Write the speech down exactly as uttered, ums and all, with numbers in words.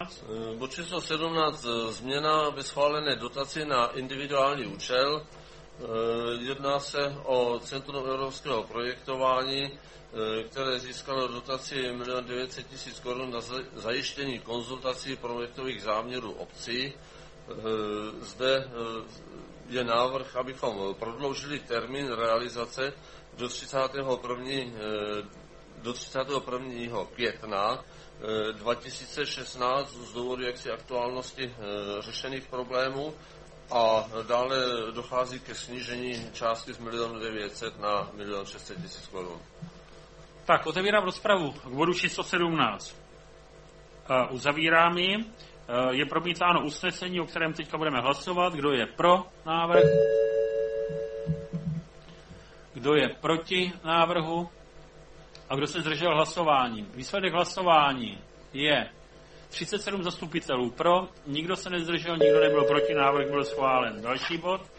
sedmnáct. Bod číslo sedmnáct. Změna ve schválené dotaci na individuální účel. Jedná se o Centrum evropského projektování, které získalo dotaci milion devět set tisíc korun na zajištění konzultací projektových záměrů obcí. Zde je návrh, abychom prodloužili termín realizace do třicátého prvního do třicátého prvního května dva tisíce šestnáct z důvodu jaksi aktuálnosti řešených problémů a dále dochází ke snížení částky z milionu devět set na milion šest set tisíc korun. Tak, otevírám rozpravu k bodu číslo sedmnáct. Uh, uzavírám ji. Uh, je promítáno usnesení, o kterém teďka budeme hlasovat. Kdo je pro návrh? Kdo je proti návrhu? A kdo se zdržel hlasování? Výsledek hlasování je třicet sedm zastupitelů pro, nikdo se nezdržel, nikdo nebyl proti, návrh byl schválen. Další bod.